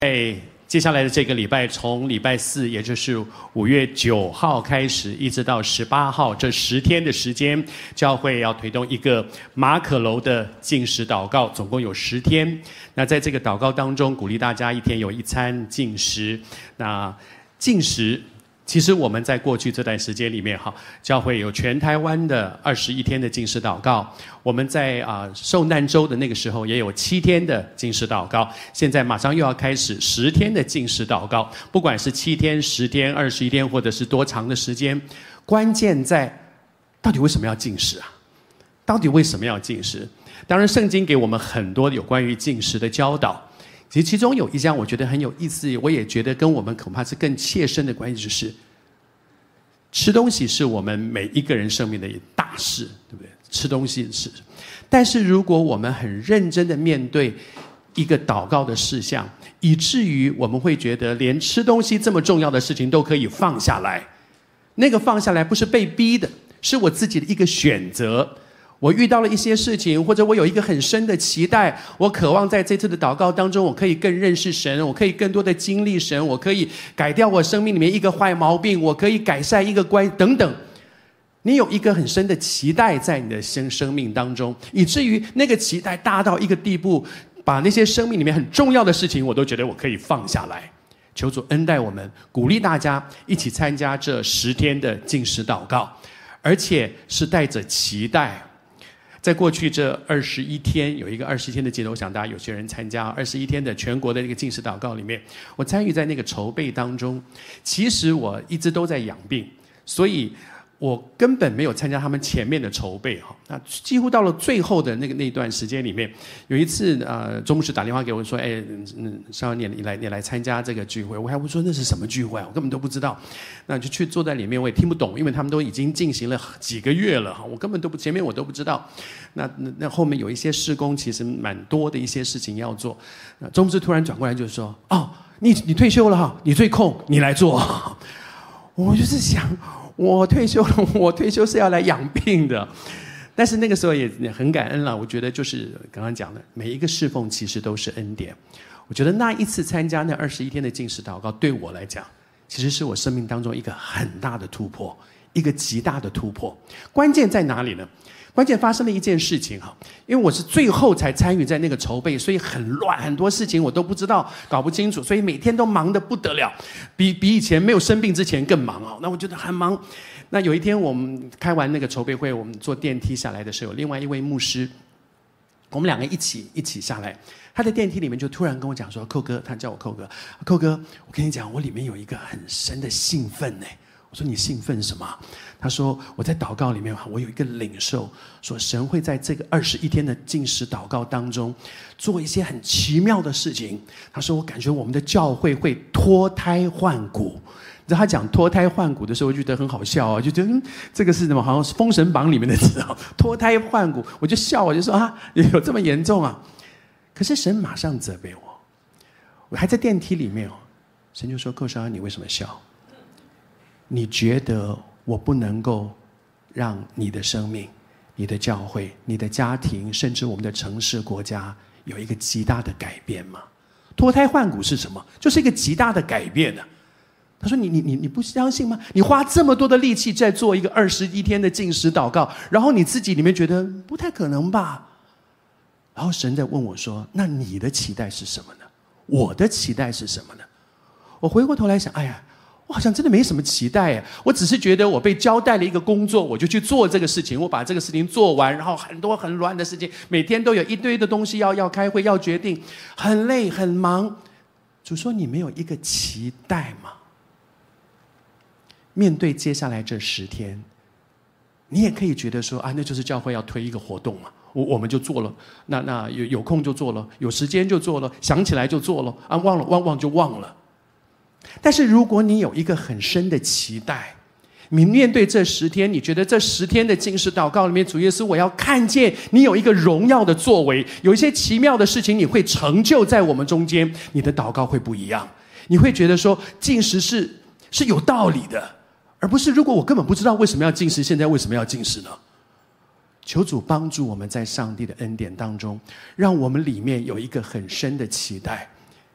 接下来的这个礼拜，从礼拜四，也就是5月9号开始，一直到18号，这10天的时间，教会要推动一个马可楼的禁食祷告，总共有10天。那在这个祷告当中，鼓励大家一天有1餐禁食。那禁食，其实我们在过去这段时间里面，教会有全台湾的21天的禁食祷告。我们在受难周的那个时候也有7天的禁食祷告，现在马上又要开始10天的禁食祷告。不管是7天、10天、21天，或者是多长的时间，关键在到底为什么要禁食啊？到底为什么要禁食？当然，圣经给我们很多有关于禁食的教导。其实其中有一项我觉得很有意思，我也觉得跟我们恐怕是更切身的关系，就是吃东西是我们每一个人生命的一大事，对不对？吃东西是，但是如果我们很认真的面对一个祷告的事项，以至于我们会觉得连吃东西这么重要的事情都可以放下来，那个放下来不是被逼的，是我自己的一个选择。我遇到了一些事情，或者我有一个很深的期待，我渴望在这次的祷告当中，我可以更认识神，我可以更多的经历神，我可以改掉我生命里面一个坏毛病，我可以改善一个等等。你有一个很深的期待在你的生命当中，以至于那个期待大到一个地步，把那些生命里面很重要的事情，我都觉得我可以放下来。求主恩待我们，鼓励大家一起参加这10天的禁食祷告，而且是带着期待。在过去这21天，有一个21天的节奏，我想大家有些人参加21天的全国的一个禁食祷告里面，我参与在那个筹备当中。其实我一直都在养病，所以我根本没有参加他们前面的筹备。那几乎到了最后的那段时间里面，有一次周牧师打电话给我说：“少年，你来参加这个聚会。”我还会说那是什么聚会啊？我根本都不知道。那就去坐在里面，我也听不懂，因为他们都已经进行了几个月了，我根本都不前面我都不知道。那后面有一些事工，其实蛮多的一些事情要做。那周牧师突然转过来就说：“哦，你退休了哈，你最空，你来做。”我就是想，我退休了，我退休是要来养病的。但是那个时候也很感恩了，我觉得就是刚刚讲的，每一个侍奉其实都是恩典。我觉得那一次参加那21天的禁食祷告，对我来讲，其实是我生命当中一个很大的突破，一个极大的突破。关键在哪里呢？关键发生了一件事情哈，因为我是最后才参与在那个筹备，所以很乱，很多事情我都不知道，搞不清楚，所以每天都忙得不得了，比以前没有生病之前更忙哦。那我觉得很忙。那有一天我们开完那个筹备会，我们坐电梯下来的时候，有另外一位牧师，我们2个一起下来，他在电梯里面就突然跟我讲说：“寇哥，他叫我寇哥，寇哥，我跟你讲，我里面有一个很深的兴奋呢。”我说：“你兴奋什么？”他说：“我在祷告里面，我有一个领受，说神会在这个21天的禁食祷告当中，做一些很奇妙的事情。”他说：“我感觉我们的教会会脱胎换骨。”你知道他讲脱胎换骨的时候，我就觉得很好笑啊，就觉得这个是什么？好像是《封神榜》里面的字啊，脱胎换骨。我就笑，我就说啊，有这么严重啊？可是神马上责备我，我还在电梯里面哦，神就说：“寇少安，你为什么笑？你觉得我不能够让你的生命、你的教会、你的家庭，甚至我们的城市、国家有一个极大的改变吗？脱胎换骨是什么？就是一个极大的改变啊。”他说：“你不相信吗？你花这么多的力气在做一个21天的禁食祷告，然后你自己里面觉得不太可能吧？”然后神在问我说：“那你的期待是什么呢？我的期待是什么呢？”我回过头来想，哎呀，我好像真的没什么期待耶，我只是觉得我被交代了一个工作，我就去做这个事情，我把这个事情做完，然后很多很乱的事情，每天都有一堆的东西要开会，要决定，很累很忙。主说：“你没有一个期待吗？”面对接下来这10天，你也可以觉得说啊，那就是教会要推一个活动嘛，我们就做了，那有空就做了，有时间就做了，想起来就做了啊，忘就忘了。但是如果你有一个很深的期待，你面对这10天，你觉得这10天的禁食祷告里面，主耶稣，我要看见你有一个荣耀的作为，有一些奇妙的事情你会成就在我们中间，你的祷告会不一样，你会觉得说禁食是有道理的。而不是如果我根本不知道为什么要禁食，现在为什么要禁食呢？求主帮助我们在上帝的恩典当中，让我们里面有一个很深的期待。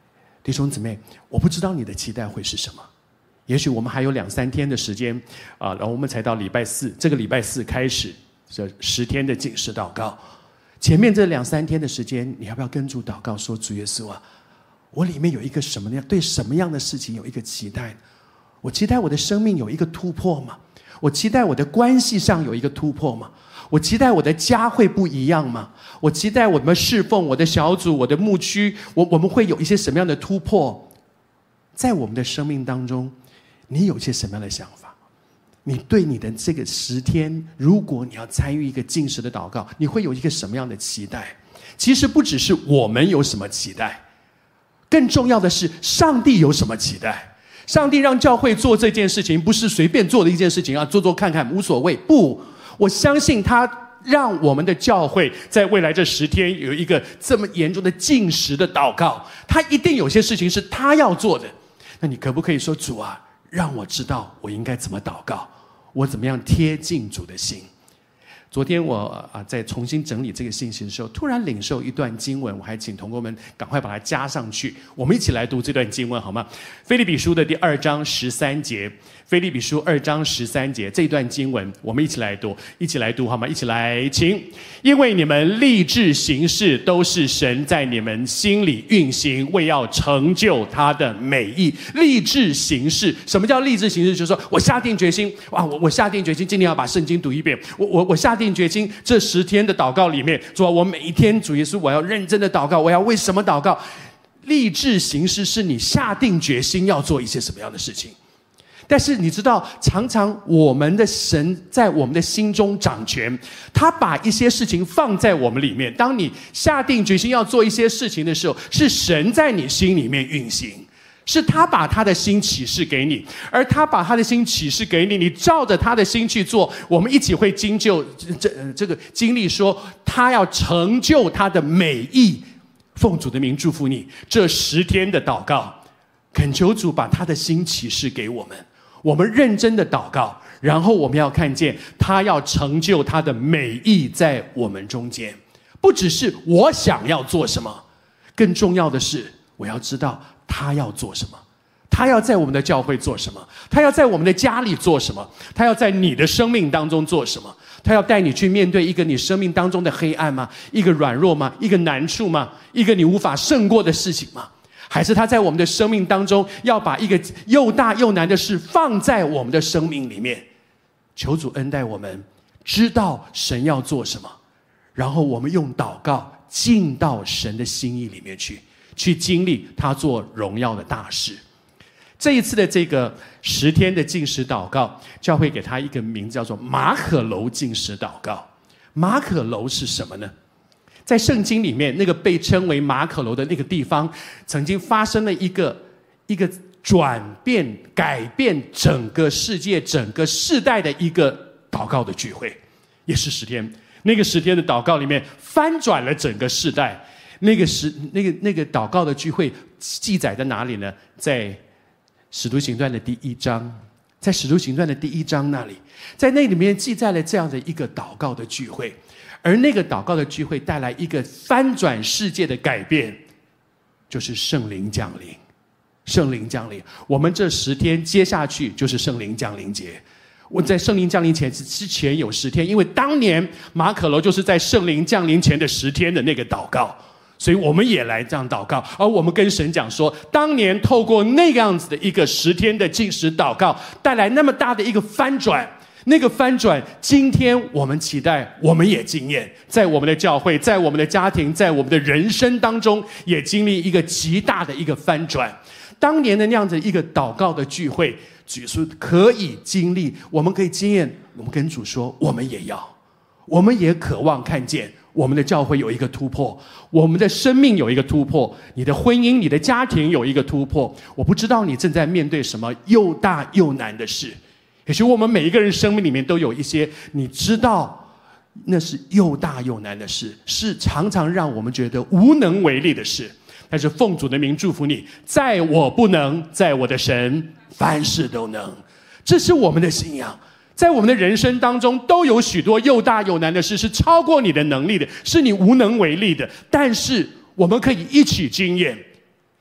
弟兄姊妹，我不知道你的期待会是什么。也许我们还有2-3天的时间然后我们才到礼拜4，这个礼拜4开始这10天的禁食祷告。前面这2-3天的时间，你要不要跟主祷告说，主耶稣啊，我里面有一个什么呢？对什么样的事情有一个期待？我期待我的生命有一个突破吗？我期待我的关系上有一个突破吗？我期待我的家会不一样吗？我期待我们侍奉我的小组、我的牧区，我们会有一些什么样的突破？在我们的生命当中，你有些什么样的想法？你对你的这个10天，如果你要参与一个禁食的祷告，你会有一个什么样的期待？其实不只是我们有什么期待，更重要的是上帝有什么期待。上帝让教会做这件事情，不是随便做的一件事情做看看无所谓。不，我相信他让我们的教会在未来这10天有一个这么严重的禁食的祷告，他一定有些事情是他要做的。那你可不可以说，主啊，让我知道我应该怎么祷告，我怎么样贴近主的心？昨天我在重新整理这个信息的时候，突然领受一段经文，我还请同工们赶快把它加上去。我们一起来读这段经文好吗？腓立比书的第2章13节，腓立比书2章13节这段经文，我们一起来读，一起来读好吗？一起来，请。因为你们立志行事，都是神在你们心里运行，为要成就他的美意。立志行事，什么叫立志行事？就是说我下定决心，我下定决心今天要把圣经读一遍，我下定决心这10天的祷告里面，主啊，我每一天主耶稣我要认真的祷告，我要为什么祷告？立志行事是你下定决心要做一些什么样的事情。但是你知道，常常我们的神在我们的心中掌权，他把一些事情放在我们里面。当你下定决心要做一些事情的时候，是神在你心里面运行，是他把他的心启示给你，而他把他的心启示给你，你照着他的心去做。我们一起会经历说，他要成就他的美意。奉主的名祝福你，这10天的祷告，恳求主把他的心启示给我们。我们认真的祷告，然后我们要看见他要成就他的美意在我们中间。不只是我想要做什么，更重要的是我要知道他要做什么，他要在我们的教会做什么，他要在我们的家里做什么，他要在你的生命当中做什么，他要带你去面对一个你生命当中的黑暗吗？一个软弱吗？一个难处吗？一个你无法胜过的事情吗？还是他在我们的生命当中要把一个又大又难的事放在我们的生命里面？求主恩待我们，知道神要做什么，然后我们用祷告进到神的心意里面去经历他做荣耀的大事。这一次的这个10天的禁食祷告，教会给他一个名字叫做马可楼禁食祷告。马可楼是什么呢？在圣经里面，那个被称为马可楼的那个地方，曾经发生了一个转变、改变整个世界、整个世代的一个祷告的聚会，也是10天。那个10天的祷告里面，翻转了整个世代。那个祷告的聚会记载在哪里呢？在使徒行传的第1章，在使徒行传的第1章那里，在那里面记载了这样的一个祷告的聚会。而那个祷告的聚会带来一个翻转世界的改变，就是圣灵降临。圣灵降临，我们这10天接下去就是圣灵降临节。我在圣灵降临前之前有10天，因为当年马可楼就是在圣灵降临前的10天的那个祷告，所以我们也来这样祷告。而我们跟神讲说，当年透过那个样子的一个10天的禁食祷告，带来那么大的一个翻转。那个翻转，今天我们期待，我们也经验，在我们的教会，在我们的家庭，在我们的人生当中，也经历一个极大的一个翻转。当年的那样子一个祷告的聚会，主说可以经历，我们可以经验。我们跟主说，我们也要，我们也渴望看见我们的教会有一个突破，我们的生命有一个突破，你的婚姻、你的家庭有一个突破。我不知道你正在面对什么又大又难的事。也许我们每一个人生命里面都有一些你知道那是又大又难的事，是常常让我们觉得无能为力的事。但是奉主的名祝福你，在我不能，在我的神凡事都能。这是我们的信仰。在我们的人生当中都有许多又大又难的事，是超过你的能力的，是你无能为力的。但是我们可以一起经验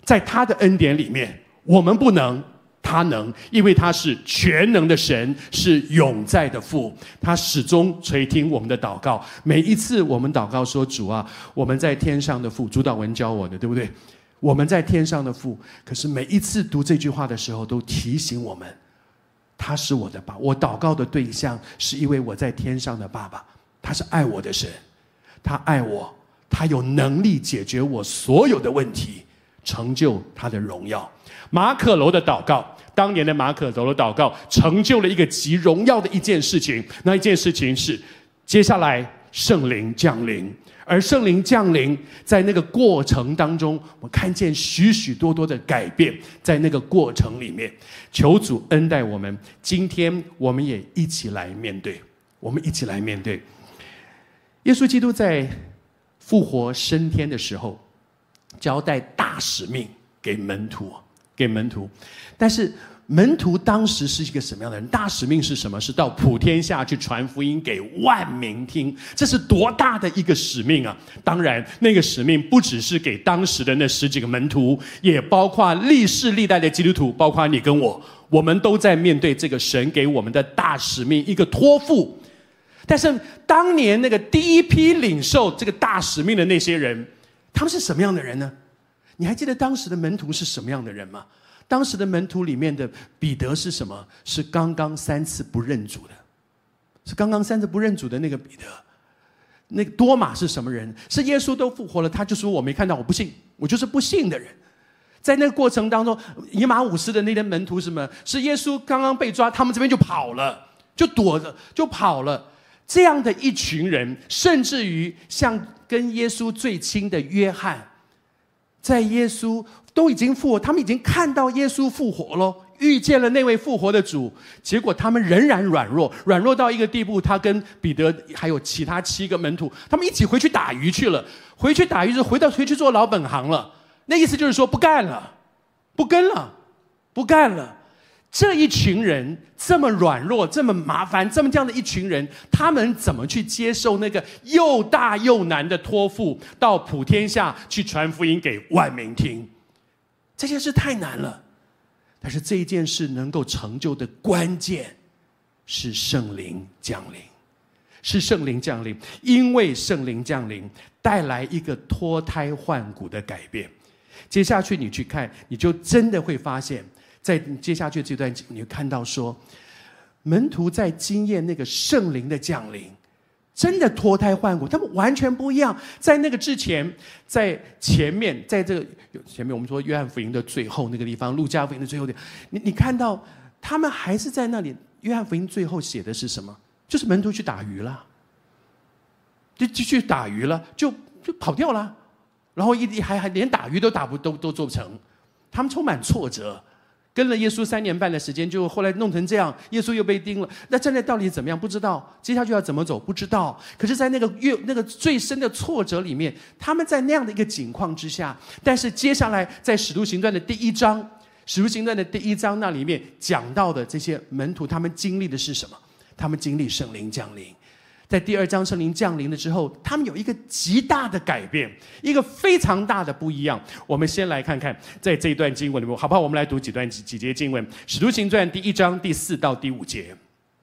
在他的恩典里面，我们不能，他能，因为他是全能的神，是永在的父，他始终垂听我们的祷告。每一次我们祷告说，主啊，我们在天上的父，主导文教我的，对不对？我们在天上的父，可是每一次读这句话的时候，都提醒我们，他是我的爸，我祷告的对象是因为我在天上的爸爸，他是爱我的神，他爱我，他有能力解决我所有的问题，成就他的荣耀。马可楼的祷告，当年的马可楼的祷告成就了一个极荣耀的一件事情，那一件事情是接下来圣灵降临。而圣灵降临，在那个过程当中，我看见许许多多的改变，在那个过程里面，求主恩待我们。今天我们也一起来面对，我们一起来面对。耶稣基督在复活升天的时候，交代大使命给门徒，但是门徒当时是一个什么样的人？大使命是什么？是到普天下去传福音给万民听。这是多大的一个使命啊！当然，那个使命不只是给当时的那10几个门徒，也包括历世历代的基督徒，包括你跟我，我们都在面对这个神给我们的大使命，一个托付。但是当年那个第一批领受这个大使命的那些人，他们是什么样的人呢？你还记得当时的门徒是什么样的人吗？当时的门徒里面的彼得是什么？是刚刚3次不认主的，是刚刚3次不认主的那个彼得。那个多马是什么人？是耶稣都复活了，他就说我没看到，我不信，我就是不信的人。在那个过程当中，以马忤斯的那些门徒是什么？是耶稣刚刚被抓，他们这边就跑了，就躲着，就跑了。这样的一群人，甚至于像跟耶稣最亲的约翰，在耶稣都已经复活，他们已经看到耶稣复活了，遇见了那位复活的主，结果他们仍然软弱到一个地步，他跟彼得还有其他7个门徒，他们一起回去打鱼去了。回去打鱼就回去做老本行了。那意思就是说不干了，不跟了，不干了。这一群人这么软弱，这么麻烦，这样的一群人，他们怎么去接受那个又大又难的托付，到普天下去传福音给万民听？这件事太难了。但是这一件事能够成就的关键是圣灵降临，是圣灵降临。因为圣灵降临带来一个脱胎换骨的改变。接下去你去看，你就真的会发现，在接下去这段你会看到说，门徒在经验那个圣灵的降临，真的脱胎换骨，他们完全不一样。在那个之前，在前面，在这个前面我们说约翰福音的最后那个地方，路加福音的最后的，你看到他们还是在那里。约翰福音最后写的是什么？就是门徒去打鱼了，就去打鱼了，就跑掉了，然后还连打鱼都都做不成，他们充满挫折。跟了耶稣3年半的时间，就后来弄成这样，耶稣又被钉了。那现在到底怎么样？不知道，接下去要怎么走？不知道。可是，在那个最深的挫折里面，他们在那样的一个境况之下，但是接下来在使徒行传的第1章，使徒行传的第1章那里面讲到的这些门徒，他们经历的是什么？他们经历圣灵降临。在第2章圣灵降临了之后，他们有一个极大的改变，一个非常大的不一样。我们先来看看在这一段经文里面，好不好？我们来读几节经文。使徒行传第1章第4到第5节。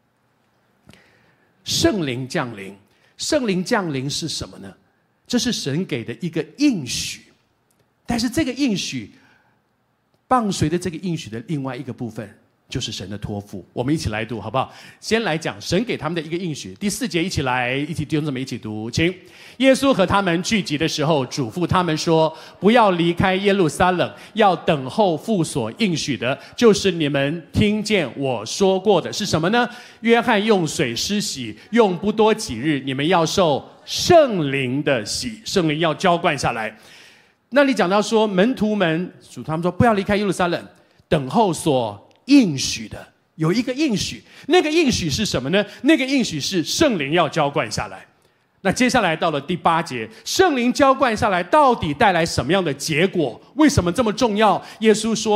圣灵降临，圣灵降临是什么呢？这是神给的一个应许，但是这个应许伴随着这个应许的另外一个部分，就是神的托付。我们一起来读好不好？先来讲神给他们的一个应许。第4节一起弟兄姊妹一起读，请。耶稣和他们聚集的时候，嘱咐他们说，不要离开耶路撒冷，要等候父所应许的，就是你们听见我说过的。是什么呢？约翰用水施洗，用不多几日，你们要受圣灵的洗，圣灵要浇灌下来。那里讲到说，门徒们嘱他们说，不要离开耶路撒冷，等候所应许的。有一个应许，那个应许是什么呢？那个应许是圣灵要浇灌下来。那接下来到了第8节，圣灵浇灌下来到底带来什么样的结果？为什么这么重要？耶稣说，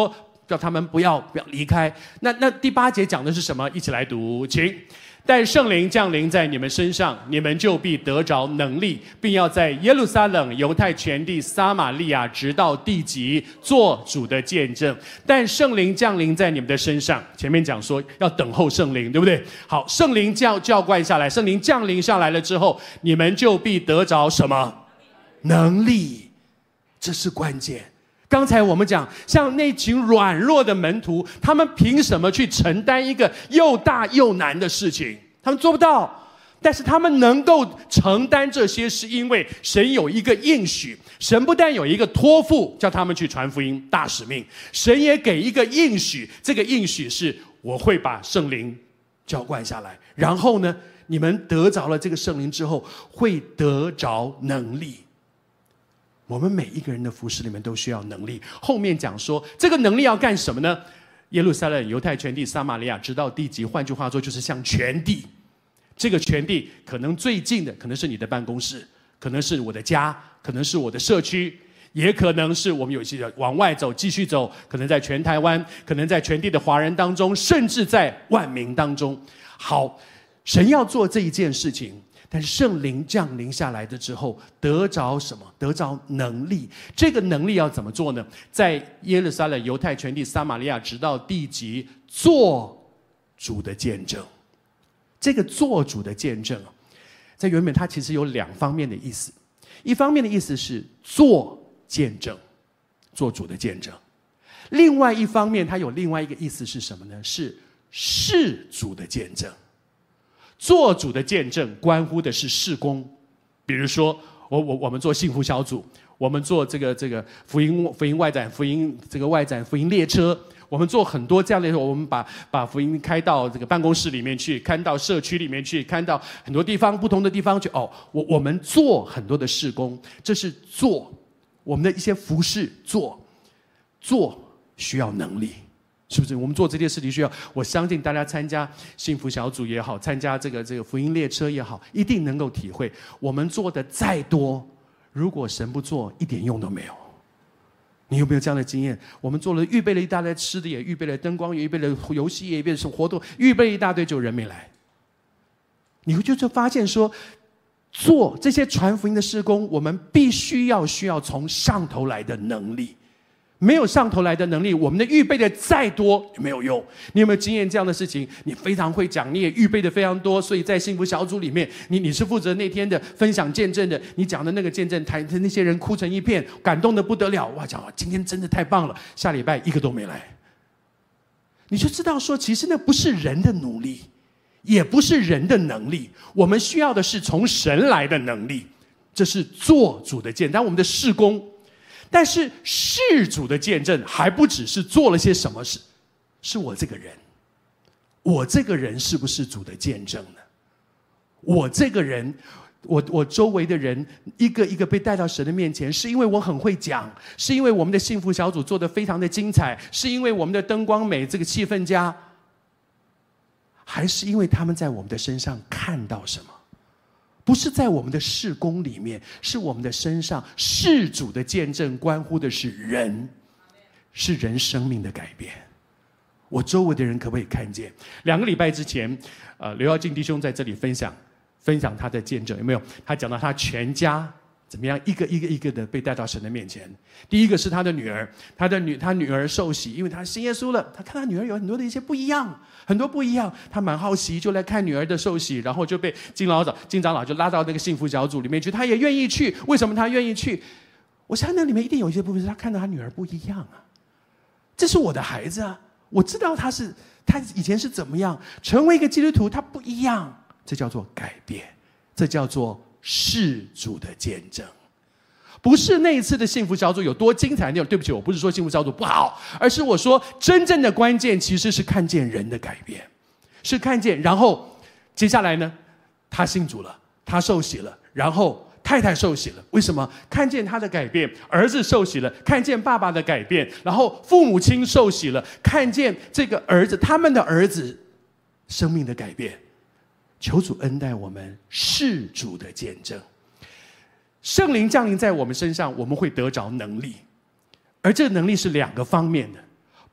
叫他们不要离开。那第8节讲的是什么？一起来读，请。但圣灵降临在你们身上，你们就必得着能力，并要在耶路撒冷、犹太全地、撒玛利亚，直到地极，做主的见证。但圣灵降临在你们的身上，前面讲说要等候圣灵，对不对？好，圣灵浇灌下来，圣灵降临下来了之后，你们就必得着什么？能力，这是关键。刚才我们讲，像那群软弱的门徒，他们凭什么去承担一个又大又难的事情？他们做不到，但是他们能够承担这些，是因为神有一个应许。神不但有一个托付，叫他们去传福音大使命，神也给一个应许，这个应许是我会把圣灵浇灌下来，然后呢，你们得着了这个圣灵之后，会得着能力。我们每一个人的服事里面都需要能力。后面讲说，这个能力要干什么呢？耶路撒冷、犹太全地、撒玛利亚，直到地极。换句话说，就是向全地。这个全地可能最近的，可能是你的办公室，可能是我的家，可能是我的社区，也可能是我们有些人往外走，继续走，可能在全台湾，可能在全地的华人当中，甚至在万民当中。好，神要做这一件事情。但是圣灵降临下来的之后，得着什么？得着能力。这个能力要怎么做呢？在耶路撒冷、犹太全地、撒玛利亚，直到地极，做主的见证。这个做主的见证，在原本它其实有2方面的意思。一方面的意思是做见证，做主的见证；另外一方面，它有另外一个意思是什么呢？是主的见证。做主的见证关乎的是事工，比如说我们做幸福小组，我们做这个福音外展、外展福音列车，我们做很多这样的，我们把福音开到这个办公室里面去，开到社区里面去，开到很多地方不同的地方去。我们做很多的事工，这是做我们的一些服事，做需要能力。是不是我们做这件事情需要？我相信大家参加幸福小组也好，参加这个福音列车也好，一定能够体会，我们做的再多，如果神不做，一点用都没有。你有没有这样的经验？我们做了，预备了一大堆吃的，也预备了灯光，也预备了游戏，也预备了活动，预备了一大堆，就人没来。你会就发现说，做这些传福音的事工，我们必须要从上头来的能力。没有上头来的能力，我们的预备的再多也没有用。你有没有经验这样的事情？你非常会讲，你也预备的非常多，所以在幸福小组里面，你是负责那天的分享见证的，你讲的那个见证台的那些人哭成一片，感动的不得了。哇，讲今天真的太棒了，下礼拜一个都没来。你就知道说，其实那不是人的努力，也不是人的能力，我们需要的是从神来的能力。这是做主的见证，我们的事工。但是事主的见证还不只是做了些什么事，是我这个人，我这个人是不是主的见证呢？我这个人，我周围的人一个一个被带到神的面前，是因为我很会讲，是因为我们的幸福小组做得非常的精彩，是因为我们的灯光美，这个气氛佳，还是因为他们在我们的身上看到什么？不是在我们的事工里面，是我们的身上。事主的见证关乎的是人，是人生命的改变。我周围的人可不可以看见？2个礼拜之前，刘耀进弟兄在这里分享他的见证，有没有？他讲到他全家怎么样一个的被带到神的面前。第一个是他的女儿，他女儿受洗，因为他信耶稣了，他看他女儿有很多的一些不一样，很多不一样，他蛮好奇，就来看女儿的受洗，然后就被金长老就拉到那个幸福小组里面去，他也愿意去。为什么他愿意去？我想那里面一定有一些部分是他看到他女儿不一样啊，这是我的孩子啊，我知道他以前是怎么样，成为一个基督徒他不一样，这叫做改变，这叫做事主的见证。不是那一次的幸福小组有多精彩，对不起，我不是说幸福小组不好，而是我说真正的关键其实是看见人的改变，是看见，然后接下来呢，他信主了，他受洗了，然后太太受洗了。为什么？看见他的改变，儿子受洗了，看见爸爸的改变，然后父母亲受洗了，看见这个儿子，他们的儿子生命的改变。求主恩待我们事主的见证。圣灵降临在我们身上，我们会得着能力，而这个能力是2个方面的，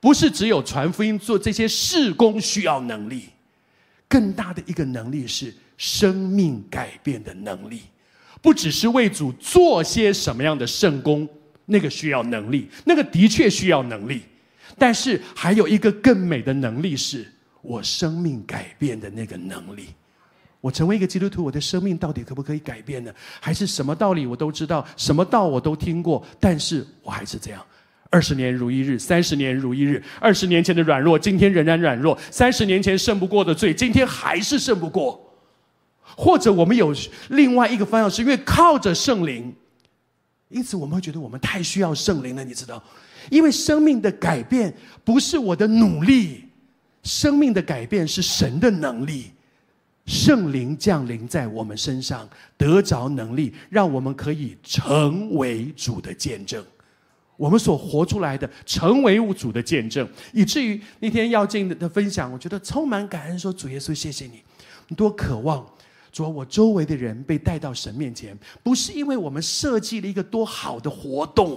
不是只有传福音做这些事工需要能力，更大的一个能力是生命改变的能力。不只是为主做些什么样的圣工，那个需要能力，那个的确需要能力，但是还有一个更美的能力，是我生命改变的那个能力。我成为一个基督徒，我的生命到底可不可以改变呢？还是什么道理我都知道，什么道我都听过，但是我还是这样，20年如一日，30年如一日，20年前的软弱，今天仍然软弱；30年前胜不过的罪，今天还是胜不过。或者我们有另外一个方向，是因为靠着圣灵，因此我们会觉得我们太需要圣灵了，你知道？因为生命的改变不是我的努力，生命的改变是神的能力。圣灵降临在我们身上，得着能力，让我们可以成为主的见证。我们所活出来的，成为主的见证，以至于那天耀进的分享，我觉得充满感恩，说主耶稣，谢谢你，多渴望主，我周围的人被带到神面前，不是因为我们设计了一个多好的活动，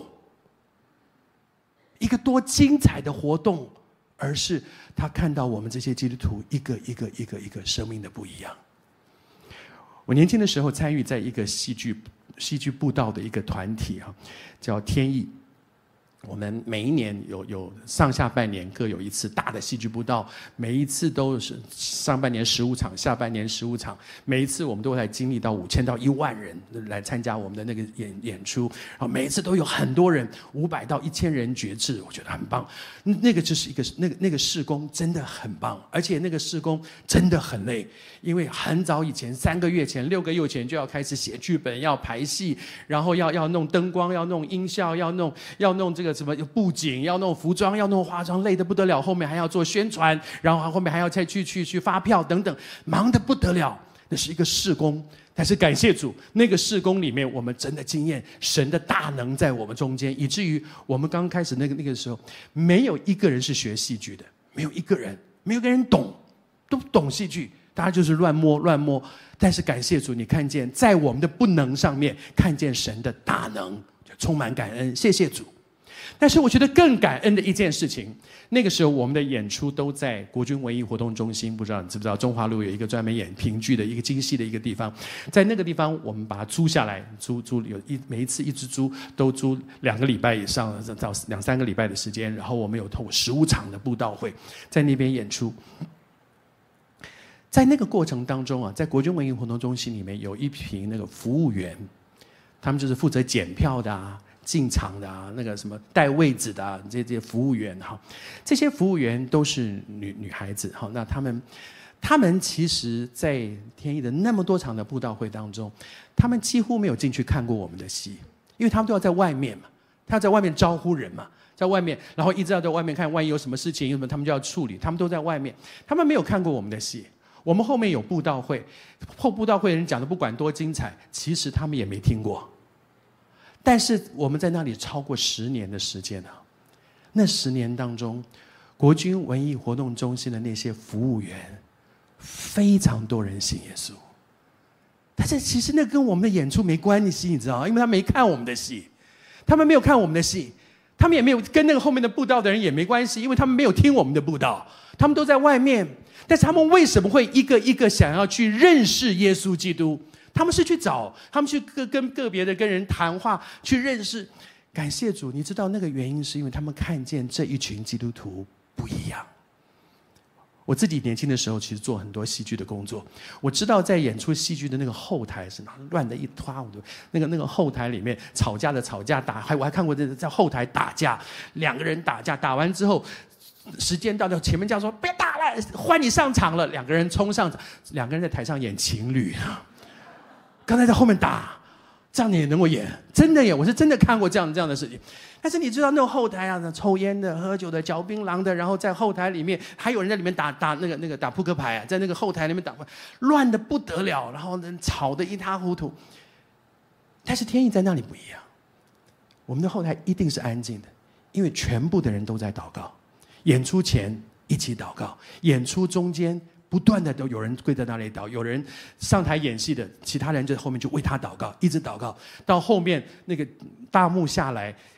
一个多精彩的活动，而是他看到我们这些基督徒一个生命的不一样。我年轻的时候参与在一个戏剧布道的一个团体叫天意。我们每一年有上下半年各有一次大的戏剧布道，每一次都是上半年15场，下半年15场，每一次我们都会经历到5000到1万人来参加我们的那个演出，然后每一次都有很多人，500到1000人决志，我觉得很棒。那个就是一个那个事工真的很棒，而且那个事工真的很累，因为很早以前3个月前、6个月前就要开始写剧本，要排戏，然后要弄灯光，要弄音效，要弄这个什么布景，要弄服装，要弄化妆，累得不得了。后面还要做宣传，然后后面还要再去发票等等，忙得不得了。那是一个事工，但是感谢主，那个事工里面，我们真的经验神的大能在我们中间，以至于我们刚开始那个时候，没有一个人是学戏剧的，没有一个人懂，都不懂戏剧，大家就是乱摸。但是感谢主，你看见在我们的不能上面，看见神的大能，就充满感恩，谢谢主。但是我觉得更感恩的一件事情，那个时候我们的演出都在国军文艺活动中心，不知道你知不知道，中华路有一个专门演评剧的一个京戏的一个地方，在那个地方我们把它租下来，租每一次一直租都租2个礼拜以上，到2-3个礼拜的时间，然后我们有15场的布道会在那边演出。在那个过程当中在国军文艺活动中心里面有一群那个服务员，他们就是负责检票的进场的那个什么带位子的这些服务员这些服务员都是女孩子那他们其实在天意的那么多场的布道会当中，他们几乎没有进去看过我们的戏，因为他们都要在外面嘛，他要在外面招呼人嘛，在外面，然后一直要在外面看，万一有什么事情有什么他们就要处理，他们都在外面，他们没有看过我们的戏。我们后面有布道会，布道会的人讲的不管多精彩，其实他们也没听过。但是我们在那里超过10年的时间那10年当中，国军文艺活动中心的那些服务员，非常多人信耶稣。但是其实那跟我们的演出没关系，你知道吗？因为他没看我们的戏，他们没有看我们的戏，他们也没有跟那个后面的布道的人也没关系，因为他们没有听我们的布道，他们都在外面。但是他们为什么会一个一个想要去认识耶稣基督？他们是去找，他们去跟个别的跟人谈话，去认识。感谢主，你知道那个原因是因为他们看见这一群基督徒不一样。我自己年轻的时候其实做很多戏剧的工作，我知道在演出戏剧的那个后台是乱的一团，那个后台里面吵架的吵架我还看过在后台打架，2个人打架，打完之后时间到了，前面叫说别打了，换你上场了，2个人冲上场，2个人在台上演情侣刚才在后面打，这样你也能够演？真的耶，我是真的看过这样的事情。但是你知道那种后台抽烟的、喝酒的、嚼槟榔的，然后在后台里面还有人在里面打那个打扑克牌在那个后台里面打，乱得不得了，然后吵得一塌糊涂。但是天意在那里不一样，我们的后台一定是安静的，因为全部的人都在祷告。演出前一起祷告，演出中间不断的都有人跪在那里祷，有人上台演戏的，其他人在后面就为他祷告，一直祷告，到后面那个大幕下来，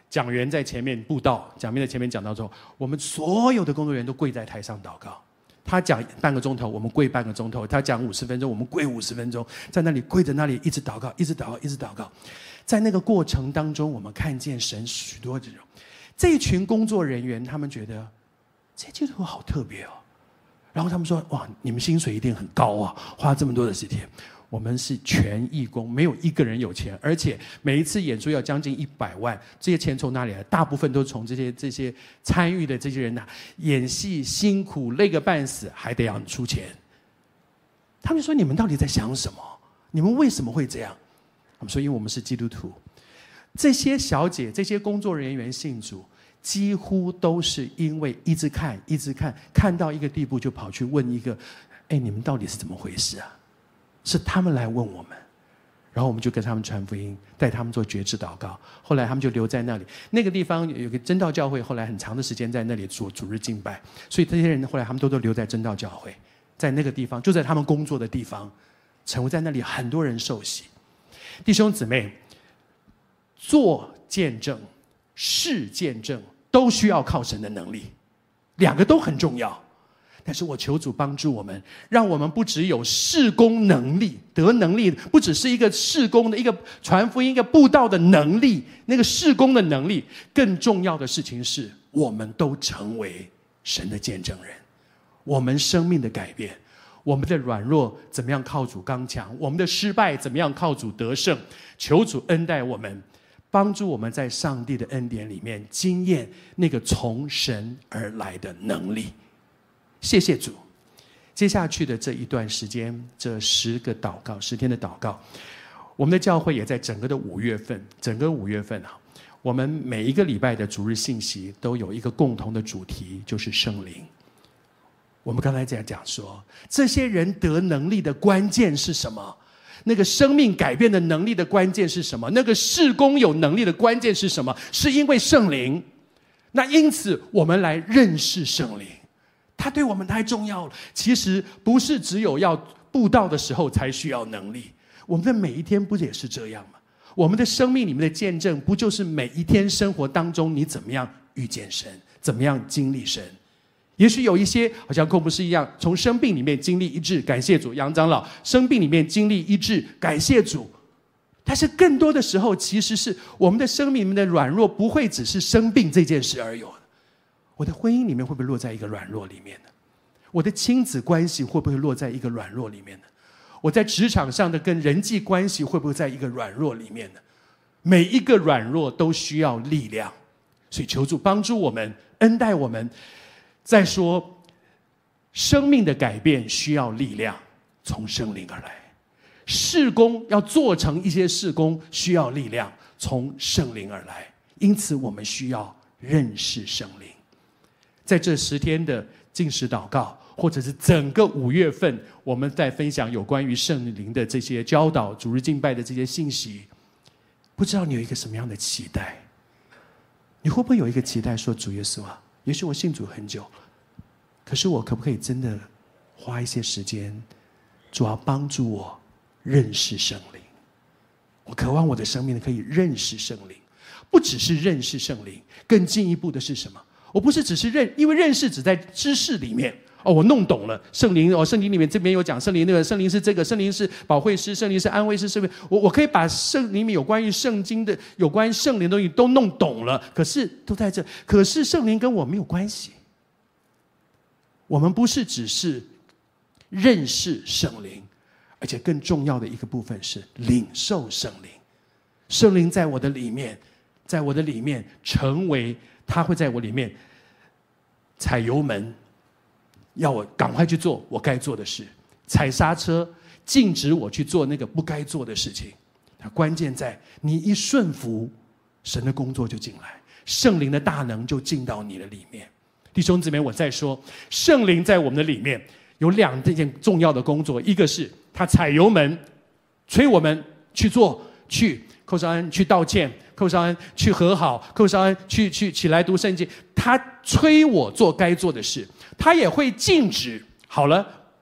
讲员在前面布道，讲员在前面讲到之后，我们所有的工作人员都跪在台上祷告。他讲半个钟头，我们跪半个钟头；他讲50分钟，我们跪50分钟，在那里跪着，那里一直祷告，一直祷告，一直祷告。在那个过程当中，我们看见神许多这一群工作人员，他们觉得这基督徒好特别哦。然后他们说：“哇，你们薪水一定很高啊，花这么多的时间。”我们是全义工，没有一个人有钱，而且每一次演出要将近100万，这些钱从哪里来？大部分都从这些参与的这些人拿。演戏辛苦累个半死，还得要出钱。他们说：“你们到底在想什么？你们为什么会这样？”我们说：“因为我们是基督徒。”这些小姐、这些工作人员信主，几乎都是因为一直看，看到一个地步就跑去问一个：“哎，你们到底是怎么回事啊？”是他们来问我们，然后我们就跟他们传福音，带他们做决志祷告。后来他们就留在那里，那个地方有个真道教会，后来很长的时间在那里做主日敬拜，所以这些人后来他们都留在真道教会，在那个地方，就在他们工作的地方，成为在那里很多人受洗。弟兄姊妹，做见证、是见证都需要靠神的能力，两个都很重要。但是我求主帮助我们，让我们不只有事工能力，得能力不只是一个事工的一个传福音、一个布道的能力，那个事工的能力，更重要的事情是，我们都成为神的见证人。我们生命的改变，我们的软弱怎么样靠主刚强，我们的失败怎么样靠主得胜。求主恩待我们，帮助我们在上帝的恩典里面经验那个从神而来的能力。谢谢主。接下去的这一段时间，这10天的祷告，我们的教会也在整个5月份我们每一个礼拜的主日信息都有一个共同的主题，就是圣灵。我们刚才讲说，这些人得能力的关键是什么？那个生命改变的能力的关键是什么？那个事工有能力的关键是什么？是因为圣灵。那因此我们来认识圣灵，它对我们太重要了。其实不是只有要布道的时候才需要能力，我们的每一天不也是这样吗？我们的生命里面的见证，不就是每一天生活当中你怎么样遇见神，怎么样经历神？也许有一些好像寇牧师一样，从生病里面经历医治，感谢主；杨长老生病里面经历医治，感谢主。但是更多的时候，其实是我们的生命里面的软弱，不会只是生病这件事而有的。我的婚姻里面会不会落在一个软弱里面呢？我的亲子关系会不会落在一个软弱里面呢？我在职场上的跟人际关系会不会在一个软弱里面呢？每一个软弱都需要力量，所以求主帮助我们，恩待我们。再说，生命的改变需要力量，从圣灵而来；事工要做成一些事工，需要力量，从圣灵而来。因此，我们需要认识圣灵。在这10天的禁食祷告，或者是整个5月份，我们在分享有关于圣灵的这些教导、主日敬拜的这些信息，不知道你有一个什么样的期待？你会不会有一个期待说，主耶稣啊，也许我信主很久，可是我可不可以真的花一些时间，主要帮助我认识圣灵？我渴望我的生命可以认识圣灵，不只是认识圣灵，更进一步的是什么？我不是只是因为认识只在知识里面我弄懂了圣灵圣灵里面这边有讲圣灵，那个圣灵是这个，圣灵是保惠师，圣灵是安慰师，圣灵我可以把圣灵里面有关于圣经的、有关于圣灵的东西都弄懂了，可是都在这，可是圣灵跟我没有关系。我们不是只是认识圣灵，而且更重要的一个部分是领受圣灵。圣灵在我的里面，成为他会在我里面踩油门，要我赶快去做我该做的事，踩刹车，禁止我去做那个不该做的事情。它关键在你一顺服，神的工作就进来，圣灵的大能就进到你的里面。弟兄姊妹，我再说，圣灵在我们的里面有2件重要的工作，一个是他踩油门，催我们去做，去寇绍恩去道歉，寇绍恩去和好，寇绍恩去起来读圣经，他催我做该做的事。他也会禁止，好了，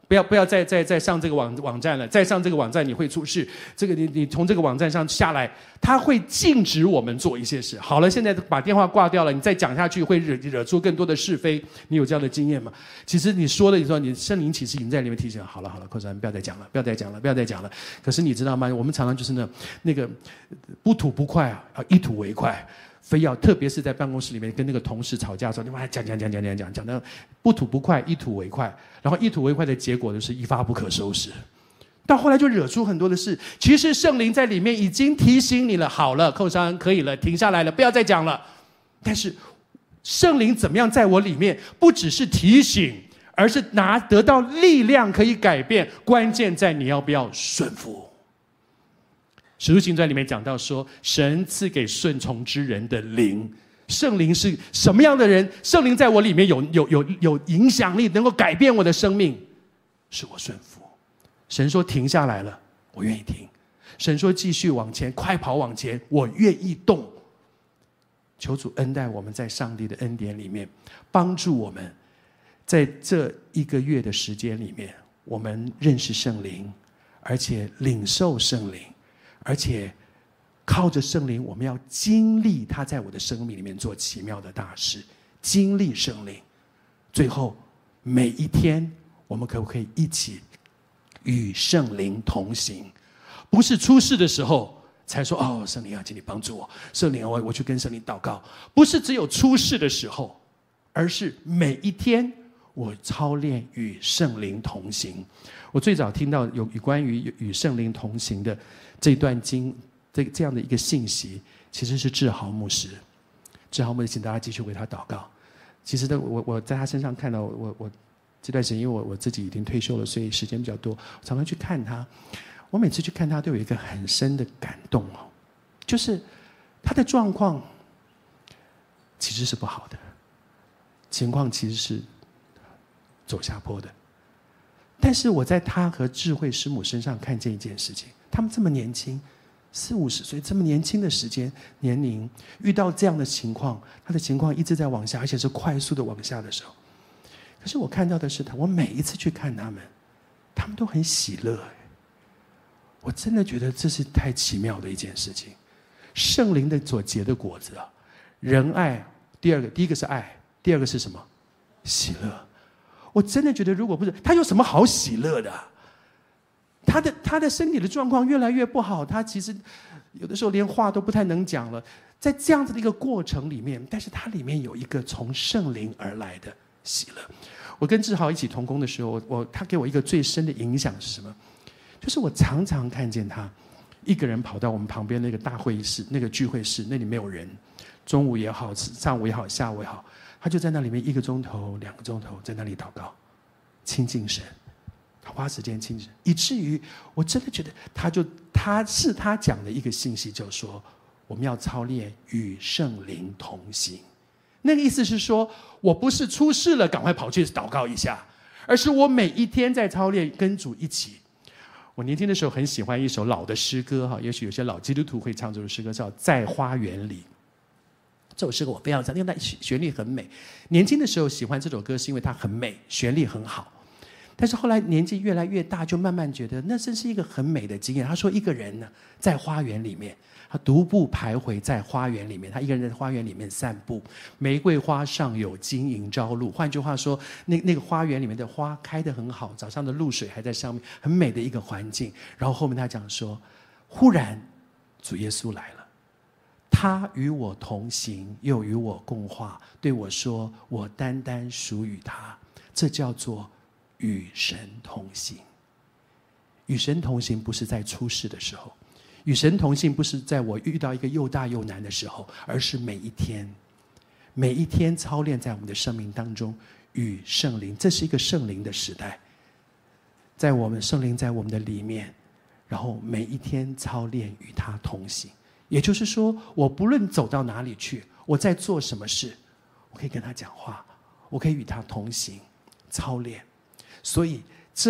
不要再上这个网站了，再上这个网站你会出事。这个你从这个网站上下来，他会禁止我们做一些事。好了，现在把电话挂掉了，你再讲下去会惹出更多的是非。你有这样的经验吗？其实你说了，你说你圣灵其实已经在里面提醒，好了，寇长，不要再讲了，不要再讲了。可是你知道吗？我们常常就是那个不吐不快啊，一吐为快。非要，特别是在办公室里面跟那个同事吵架的时候，你往讲到不吐不快，一吐为快，然后一吐为快的结果就是一发不可收拾，到后来就惹出很多的事。其实圣灵在里面已经提醒你了，好了，寇商可以了，停下来了，不要再讲了。但是圣灵怎么样在我里面，不只是提醒，而是得到力量可以改变，关键在你要不要顺服。使徒行传里面讲到说，神赐给顺从之人的灵，圣灵是什么样的人？圣灵在我里面有影响力，能够改变我的生命，是我顺服。神说停下来了，我愿意停；神说继续往前，快跑往前，我愿意动。求主恩待我们，在上帝的恩典里面，帮助我们，在这1个月的时间里面，我们认识圣灵，而且领受圣灵。而且靠着圣灵，我们要经历他在我的生命里面做奇妙的大事，经历圣灵。最后每一天，我们可不可以一起与圣灵同行？不是出事的时候才说哦，圣灵啊，请你帮助我，圣灵啊，我去跟圣灵祷告。不是只有出事的时候，而是每一天我操练与圣灵同行。我最早听到有关于与圣灵同行的这段这样的一个信息，其实是志豪牧师。志豪牧师，请大家继续为他祷告。其实我在他身上看到，我这段时间因为我自己已经退休了，所以时间比较多，我常常去看他。我每次去看他，都有一个很深的感动哦，就是他的状况其实是不好的，情况其实是走下坡的。但是我在他和智慧师母身上看见一件事情，他们这么年轻，40-50岁，这么年轻的年龄，遇到这样的情况，他的情况一直在往下，而且是快速的往下的时候，可是我看到的是我每一次去看他们都很喜乐。我真的觉得这是太奇妙的一件事情。圣灵的所结的果子啊，仁爱，第一个是爱，第二个是什么？喜乐。我真的觉得，如果不是他，有什么好喜乐的？他的身体的状况越来越不好，他其实有的时候连话都不太能讲了。在这样子的一个过程里面，但是他里面有一个从圣灵而来的喜乐。我跟志豪一起同工的时候，他给我一个最深的影响是什么？就是我常常看见他一个人跑到我们旁边那个大会议室、那个聚会室，那里没有人，中午也好，上午也好，下午也好，他就在那里面1个钟头、2个钟头，在那里祷告，亲近神。他花时间亲近神，以至于我真的觉得，他讲的一个信息，就是说我们要操练与圣灵同行。那个意思是说，我不是出事了赶快跑去祷告一下，而是我每一天在操练跟主一起。我年轻的时候很喜欢一首老的诗歌哈，也许有些老基督徒会唱这首诗歌，叫《在花园里》。这首诗歌我非常喜欢，因为它旋律很美。年轻的时候喜欢这首歌，是因为它很美，旋律很好。但是后来年纪越来越大，就慢慢觉得那真是一个很美的经验。他说，一个人呢在花园里面，他独步徘徊在花园里面，他一个人在花园里面散步，玫瑰花上有金银朝露。换句话说，那个花园里面的花开得很好，早上的露水还在上面，很美的一个环境。然后后面他讲说，忽然主耶稣来了，他与我同行，又与我共话，对我说，我单单属于他。这叫做与神同行。与神同行不是在出事的时候，与神同行不是在我遇到一个又大又难的时候，而是每一天操练在我们的生命当中与圣灵。这是一个圣灵的时代，在我们圣灵在我们的里面，然后每一天操练与他同行。也就是说，我不论走到哪里去，我在做什么事，我可以跟他讲话，我可以与他同行操练。所以这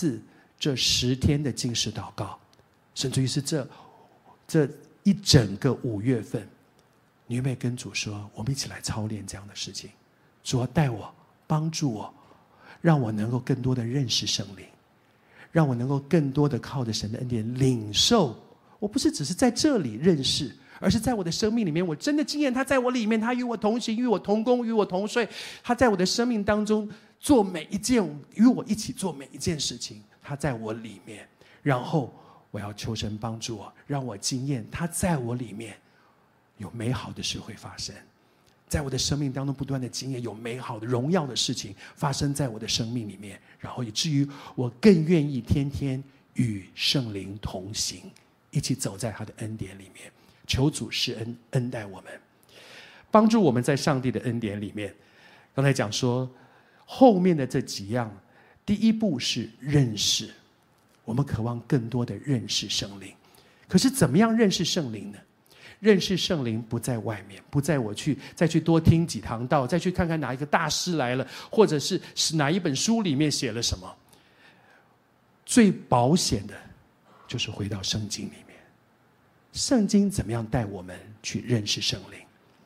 10天的禁食祷告，甚至于是这一整个5月份，你有没有跟主说，我们一起来操练这样的事情？主要带我，帮助我， 让我能够更多的认识圣灵，让我能够更多的靠着神的恩典领受。我不是只是在这里认识，而是在我的生命里面，我真的经验他在我里面，他与我同行，与我同工，与我同睡。他在我的生命当中做每一件，与我一起做每一件事情，他在我里面。然后我要求神帮助我，让我经验他在我里面有美好的事会发生，在我的生命当中不断的经验有美好的荣耀的事情发生在我的生命里面，然后以至于我更愿意天天与圣灵同行，一起走在他的恩典里面。求主施恩待我们，帮助我们在上帝的恩典里面。刚才讲说后面的这几样，第一步是认识，我们渴望更多的认识圣灵。可是怎么样认识圣灵呢？认识圣灵不在外面，不在我再去多听几堂道，再去看看哪一个大师来了，或者是哪一本书里面写了什么。最保险的就是回到圣经里面，圣经怎么样带我们去认识圣灵。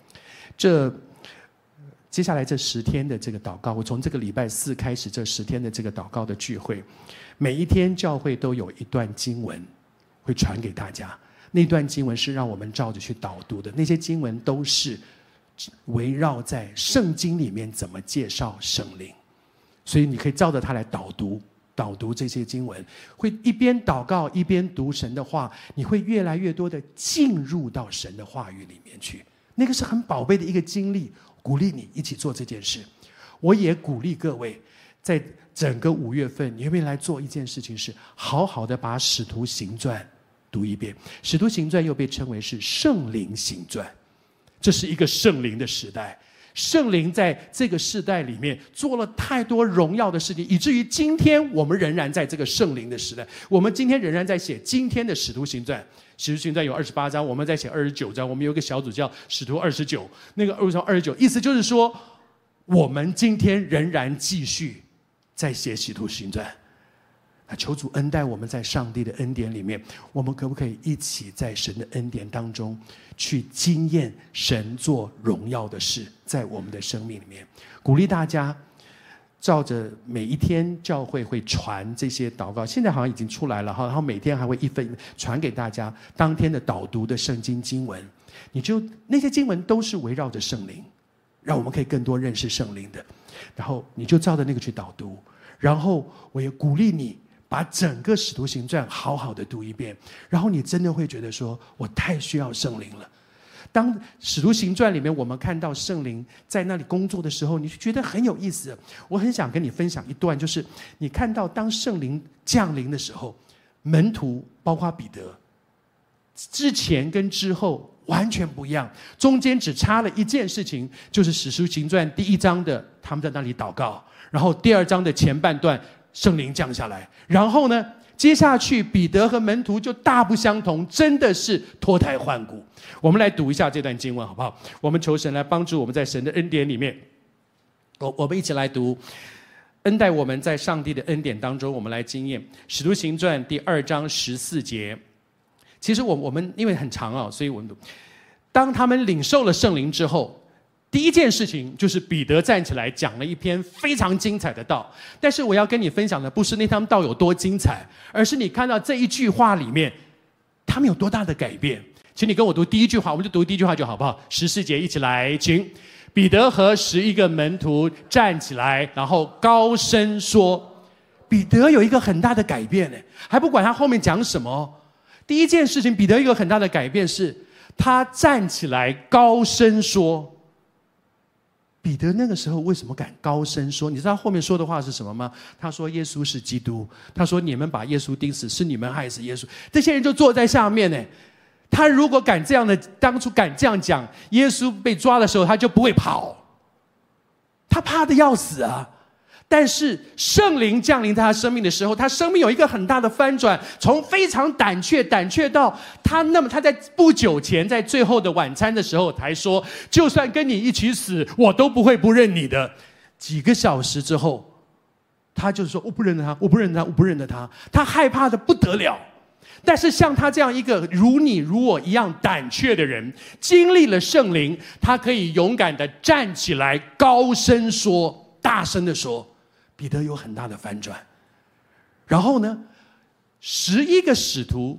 接下来这10天的这个祷告，我从这个礼拜4开始，这10天的这个祷告的聚会，每一天教会都有一段经文会传给大家，那段经文是让我们照着去导读的，那些经文都是围绕在圣经里面怎么介绍圣灵，所以你可以照着它来导读这些经文，会一边祷告一边读神的话，你会越来越多的进入到神的话语里面去，那个是很宝贝的一个经历。鼓励你一起做这件事。我也鼓励各位在整个5月份，你愿不愿意来做一件事情，是好好的把使徒行传读一遍。使徒行传又被称为是圣灵行传，这是一个圣灵的时代，圣灵在这个世代里面做了太多荣耀的事情，以至于今天我们仍然在这个圣灵的时代。我们今天仍然在写今天的使徒行传，使徒行传有28章，我们在写29章，我们有一个小组叫使徒29，那个29意思就是说，我们今天仍然继续在写使徒行传。那求主恩待我们，在上帝的恩典里面，我们可不可以一起在神的恩典当中去经验神做荣耀的事在我们的生命里面。鼓励大家照着每一天教会会传这些祷告，现在好像已经出来了，然后每天还会一份传给大家当天的导读的圣经经文，那些经文都是围绕着圣灵，让我们可以更多认识圣灵的，然后你就照着那个去导读。然后我也鼓励你把整个使徒行传好好的读一遍，然后你真的会觉得说，我太需要圣灵了。当使徒行传里面我们看到圣灵在那里工作的时候，你就觉得很有意思。我很想跟你分享一段，就是你看到当圣灵降临的时候，门徒包括彼得之前跟之后完全不一样，中间只差了一件事情，就是使徒行传第1章的他们在那里祷告，然后第2章的前半段圣灵降下来，然后呢接下去彼得和门徒就大不相同，真的是脱胎换骨。我们来读一下这段经文好不好？我们求神来帮助我们在神的恩典里面，我们一起来读，恩待我们在上帝的恩典当中，我们来经验使徒行传第2章14节。其实我们因为很长啊，所以我们读，当他们领受了圣灵之后，第一件事情就是彼得站起来讲了一篇非常精彩的道。但是我要跟你分享的不是那堂道有多精彩，而是你看到这一句话里面他们有多大的改变。请你跟我读第一句话，我们就读第一句话就好不好？14节一起来，请。彼得和11个门徒站起来，然后高声说。彼得有一个很大的改变，还不管他后面讲什么。第一件事情，彼得有一个很大的改变是他站起来高声说。彼得那个时候为什么敢高声说？你知道后面说的话是什么吗？他说耶稣是基督，他说你们把耶稣钉死，是你们害死耶稣。这些人就坐在下面呢。他如果敢这样的，当初敢这样讲，耶稣被抓的时候他就不会跑，他怕的要死啊。但是圣灵降临在他生命的时候，他生命有一个很大的翻转，从非常胆怯到他在不久前在最后的晚餐的时候才说，就算跟你一起死，我都不会不认你的。几个小时之后，他就说我不认得他，我不认得他，我不认得他。他害怕的不得了。但是像他这样一个如你如我一样胆怯的人，经历了圣灵，他可以勇敢的站起来高声说，大声的说。 彼得有很大的反转。然后呢，11个使徒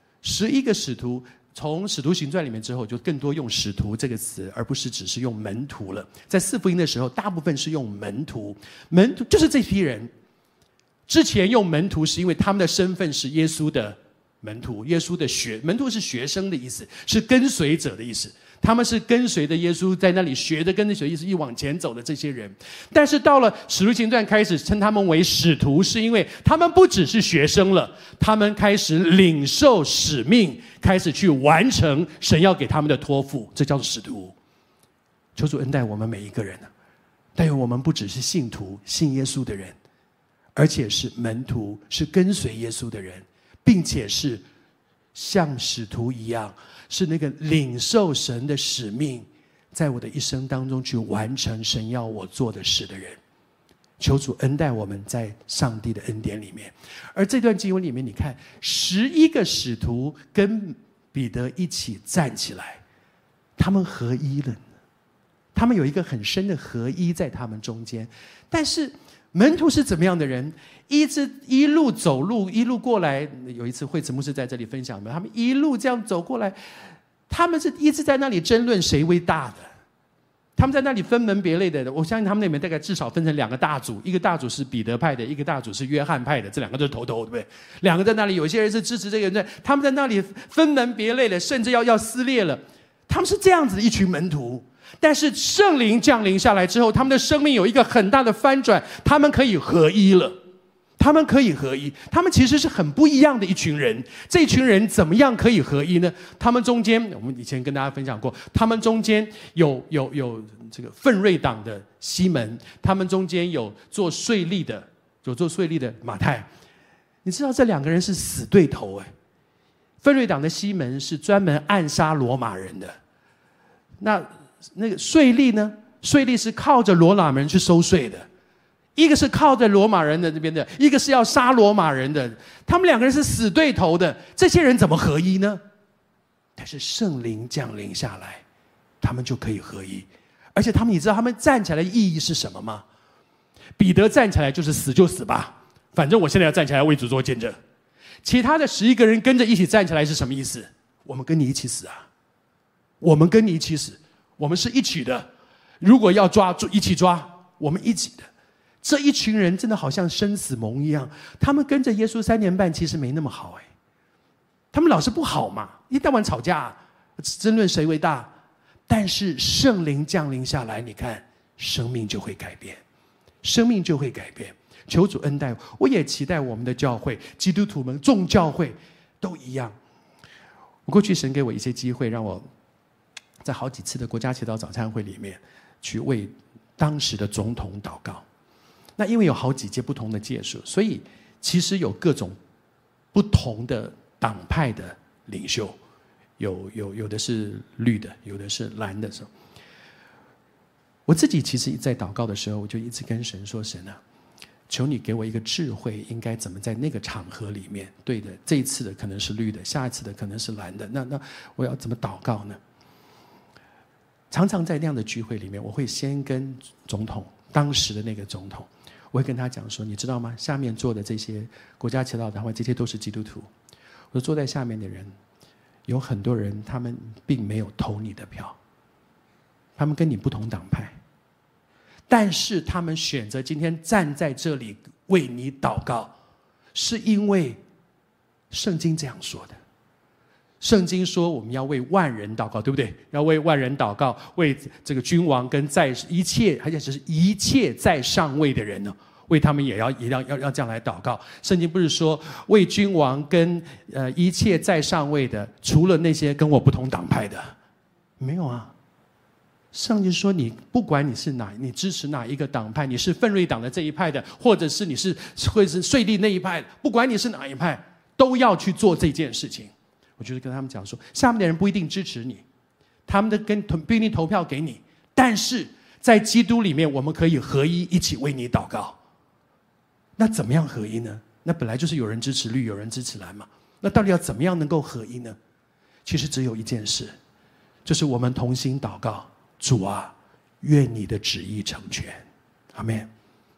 从使徒行传里面之后，就更多用使徒这个词，而不是只是用门徒了。在四福音的时候，大部分是用门徒，门徒就是这批人。之前用门徒是因为他们的身份是耶稣的门徒，耶稣的门徒是学生的意思，是跟随者的意思。他们是跟随着耶稣在那里学的，跟随意思一往前走的这些人。但是到了使徒行传开始称他们为使徒，是因为他们不只是学生了，他们开始领受使命，开始去完成神要给他们的托付，这叫做使徒。求主恩待我们每一个人，但愿我们不只是信徒，信耶稣的人，而且是门徒，是跟随耶稣的人，并且是像使徒一样，是那个领受神的使命，在我的一生当中去完成神要我做的事的人。求主恩待我们在上帝的恩典里面。而这段经文里面，你看11个使徒跟彼得一起站起来，他们合一了，他们有一个很深的合一在他们中间。但是门徒是怎么样的人？一路走路，一路过来。有一次惠慈牧师在这里分享，他们一路这样走过来，他们是一直在那里争论谁为大的。他们在那里分门别类的，我相信他们那边大概至少分成2个大组，一个大组是彼得派的，一个大组是约翰派的，这2个都是头，对不对？2个在那里，有些人是支持这个人，他们在那里分门别类的，甚至要撕裂了。他们是这样子的一群门徒。但是圣灵降临下来之后，他们的生命有一个很大的翻转，他们可以合一了。他们可以合一，他们其实是很不一样的一群人。这群人怎么样可以合一呢？他们中间，我们以前跟大家分享过，他们中间有这个奋锐党的西门，他们中间有做税吏的马太。你知道这2个人是死对头哎。奋锐党的西门是专门暗杀罗马人的，那个税吏呢？税吏是靠着罗马人去收税的。一个是靠着罗马人的这边的，一个是要杀罗马人的，他们2个人是死对头的，这些人怎么合一呢？但是圣灵降临下来，他们就可以合一。而且你知道他们站起来的意义是什么吗？彼得站起来就是死就死吧，反正我现在要站起来为主做见证。其他的11个人跟着一起站起来是什么意思？我们跟你一起死啊，我们跟你一起死，我们是一起的。如果要抓，就一起抓，我们一起的。这一群人真的好像生死盟一样，他们跟着耶稣3年半，其实没那么好哎。他们老是不好嘛，一到晚吵架，争论谁为大。但是圣灵降临下来，你看，生命就会改变，生命就会改变。求主恩待，我也期待我们的教会，基督徒们、众教会都一样。我过去神给我一些机会，让我在好几次的国家祈祷早餐会里面，去为当时的总统祷告。那因为有好几届不同的届数，所以其实有各种不同的党派的领袖，有的是绿的，有的是蓝的。我自己其实在祷告的时候，我就一直跟神说：“神啊，求你给我一个智慧，应该怎么在那个场合里面，对的，这一次的可能是绿的，下一次的可能是蓝的，那我要怎么祷告呢？”常常在那样的聚会里面，我会先跟总统，当时的那个总统，我会跟他讲说：“你知道吗？下面坐的这些国家祈祷团会，这些都是基督徒。我说坐在下面的人，有很多人他们并没有投你的票，他们跟你不同党派，但是他们选择今天站在这里为你祷告，是因为圣经这样说的。圣经说我们要为万人祷告，对不对？要为万人祷告，为这个君王跟在一切，而且是一切在上位的人呢，为他们也要这样来祷告。圣经不是说为君王跟一切在上位的，除了那些跟我不同党派的，没有啊。圣经说你不管你是你支持哪一个党派，你是奋锐党的这一派的，或者是你是会是税吏那一派的，不管你是哪一派，都要去做这件事情。我就是跟他们讲说，下面的人不一定支持你，他们不一定投票给你，但是在基督里面，我们可以合一，一起为你祷告。那怎么样合一呢？那本来就是有人支持绿，有人支持蓝嘛。那到底要怎么样能够合一呢？其实只有一件事，就是我们同心祷告：主啊，愿你的旨意成全。阿们。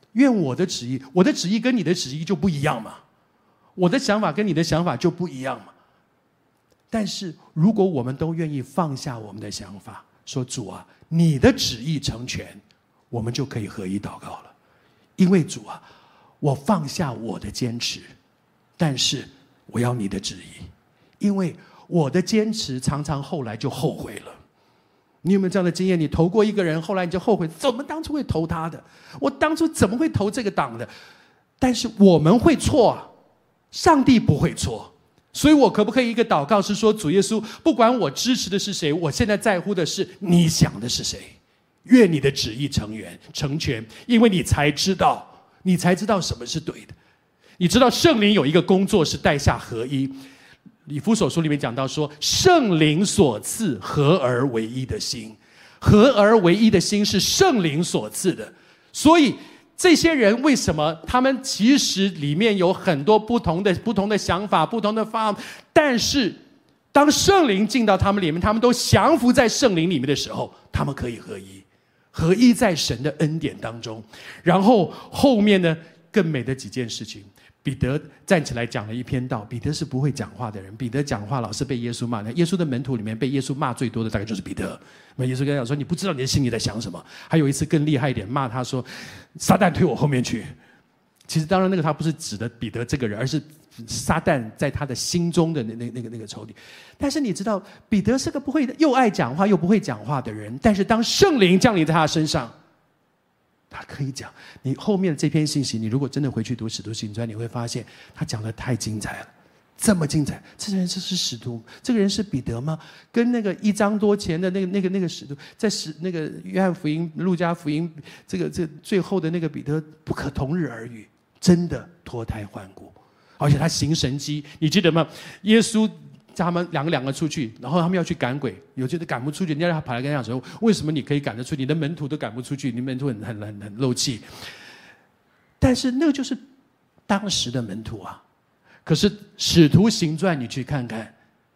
愿我的旨意，我的旨意跟你的旨意就不一样嘛，我的想法跟你的想法就不一样嘛。但是如果我们都愿意放下我们的想法，说主啊，你的旨意成全，我们就可以合一祷告了。因为主啊，我放下我的坚持，但是我要你的旨意，因为我的坚持常常后来就后悔了。你有没有这样的经验？你投过一个人，后来你就后悔，怎么当初会投他的？我当初怎么会投这个党的？但是我们会错啊，上帝不会错。所以我可不可以一个祷告是说，主耶稣，不管我支持的是谁，我现在在乎的是你想的是谁，愿你的旨意成全，因为你才知道什么是对的。你知道圣灵有一个工作是带下合一。以弗所书里面讲到说，圣灵所赐合而为一的心，合而为一的心是圣灵所赐的。所以这些人为什么他们其实里面有很多不同的想法，不同的方案，但是当圣灵进到他们里面，他们都降服在圣灵里面的时候，他们可以合一，合一在神的恩典当中。然后后面呢，更美的几件事情，彼得站起来讲了一篇道。彼得是不会讲话的人，彼得讲话老是被耶稣骂的。耶稣的门徒里面被耶稣骂最多的大概就是彼得。那耶稣跟他讲说，你不知道你的心里在想什么。还有一次更厉害一点，骂他说，撒旦推我后面去。其实当然那个他不是指的彼得这个人，而是撒旦在他的心中的那个仇敌。但是你知道，彼得是个不会又爱讲话又不会讲话的人，但是当圣灵降临在他身上，他可以讲。你后面这篇信息，你如果真的回去读《使徒行传》，你会发现他讲的太精彩了，这么精彩。这人是使徒，这个人是彼得吗？跟那个1章多前的那个使徒，在那个约翰福音、路加福音这最后的那个彼得不可同日而语，真的脱胎换骨，而且他行神迹，你记得吗？耶稣叫他们两个出去，然后他们要去赶鬼，有些人赶不出去，人家跑来跟他讲说，为什么你可以赶得出去，你的门徒都赶不出去，你门徒很漏气。但是那个就是当时的门徒啊。可是使徒行传你去看看，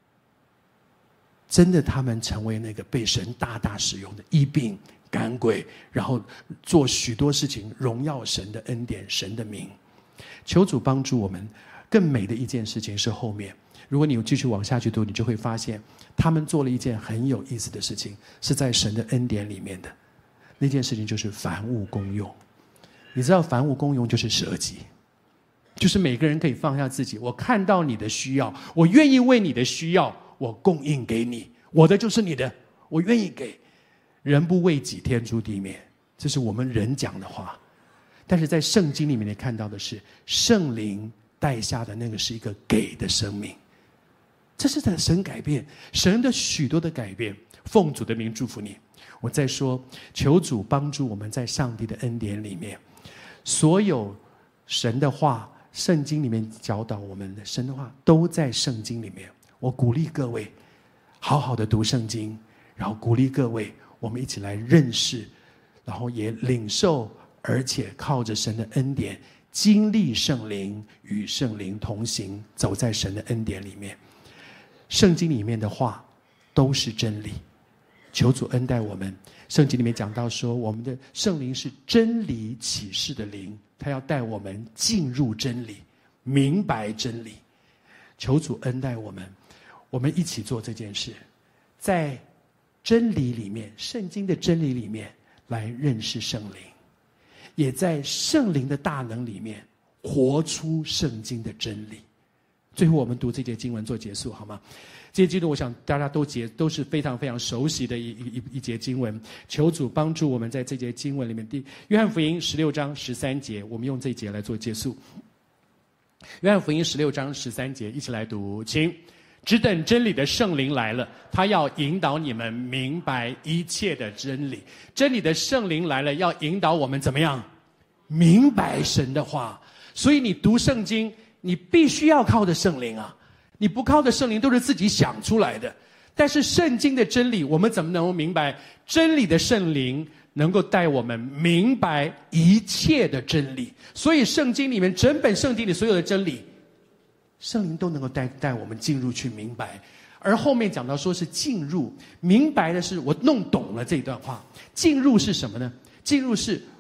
真的他们成为那个被神大大使用的，医病赶鬼，然后做许多事情，荣耀神的恩典，神的名。求主帮助我们。更美的一件事情是后面，如果你继续往下去读，你就会发现他们做了一件很有意思的事情，是在神的恩典里面的。那件事情就是凡物公用。你知道凡物公用就是舍己，就是每个人可以放下自己，我看到你的需要，我愿意为你的需要我供应给你，我的就是你的，我愿意给。人不为己，天诛地灭，这是我们人讲的话。但是在圣经里面你看到的是圣灵带下的那个是一个给的生命，这是在神改变，神的许多的改变。奉主的名祝福你。我再说，求主帮助我们在上帝的恩典里面，所有神的话，圣经里面教导我们的神的话都在圣经里面。我鼓励各位好好的读圣经，然后鼓励各位我们一起来认识，然后也领受，而且靠着神的恩典经历圣灵，与圣灵同行，走在神的恩典里面。圣经里面的话都是真理，求主恩待我们。圣经里面讲到说，我们的圣灵是真理启示的灵，他要带我们进入真理，明白真理。求主恩待我们，我们一起做这件事，在真理里面，圣经的真理里面来认识圣灵，也在圣灵的大能里面活出圣经的真理。最后我们读这节经文做结束好吗？这节经文我想大家都是非常非常熟悉的一节经文。求主帮助我们在这节经文里面，约翰福音16章13节，我们用这一节来做结束。约翰福音16章13节，一起来读，请。只等真理的圣灵来了，他要引导你们明白一切的真理。真理的圣灵来了，要引导我们怎么样明白神的话。所以你读圣经，你必须要靠着圣灵啊！你不靠着圣灵都是自己想出来的。但是圣经的真理，我们怎么能够明白？真理的圣灵能够带我们明白一切的真理。所以圣经里面，整本圣经里所有的真理，圣灵都能够带我们进入去明白。而后面讲到说是进入，明白的是我弄懂了这段话。进入是什么呢？进入是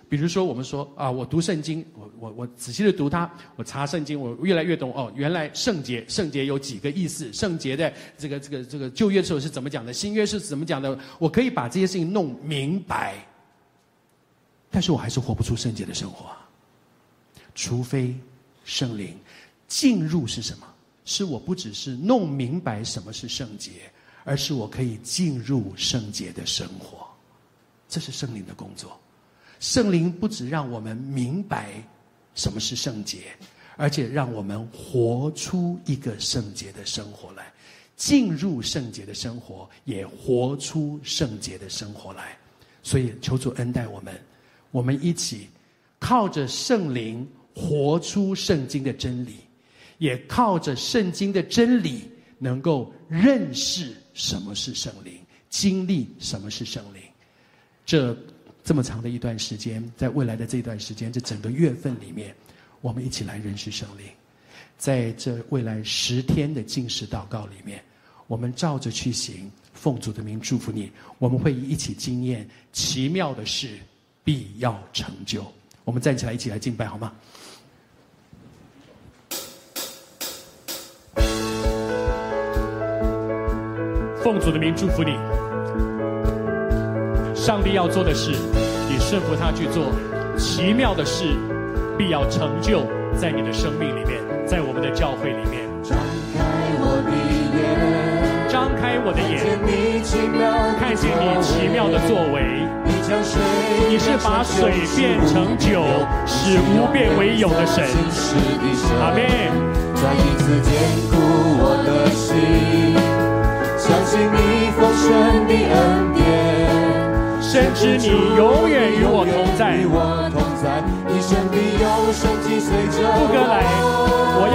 比如说我们说啊，我读圣经，我仔细的读它，我查圣经，我越来越懂哦，原来圣洁有几个意思，圣洁的这个旧约的时候是怎么讲的，新约是怎么讲的，我可以把这些事情弄明白，但是我还是活不出圣洁的生活啊，除非圣灵进入是什么？是我不只是弄明白什么是圣洁，而是我可以进入圣洁的生活，这是圣灵的工作。圣灵不只让我们明白什么是圣洁，而且让我们活出一个圣洁的生活来，进入圣洁的生活，也活出圣洁的生活来。所以求主恩待我们，我们一起靠着圣灵活出圣经的真理，也靠着圣经的真理能够认识什么是圣灵，经历什么是圣灵。这么长的一段时间，在未来的这段时间，这整个月份里面，我们一起来认识圣灵。在这未来10天的禁食祷告里面，我们照着去行，奉主的名祝福你。我们会一起经验奇妙的事必要成就。我们站起来一起来敬拜好吗？奉主的名祝福你。上帝要做的事，你顺服他去做，奇妙的事必要成就在你的生命里面，在我们的教会里面。 张开我的眼， 张开我的眼，看见你奇妙的作为。你是把水变成酒，使无变为有的神。阿们。 再一次坚固我的心，相信你丰盛的恩典， 深知你永远与我同在。 一生必有神迹随着我。 副歌来，我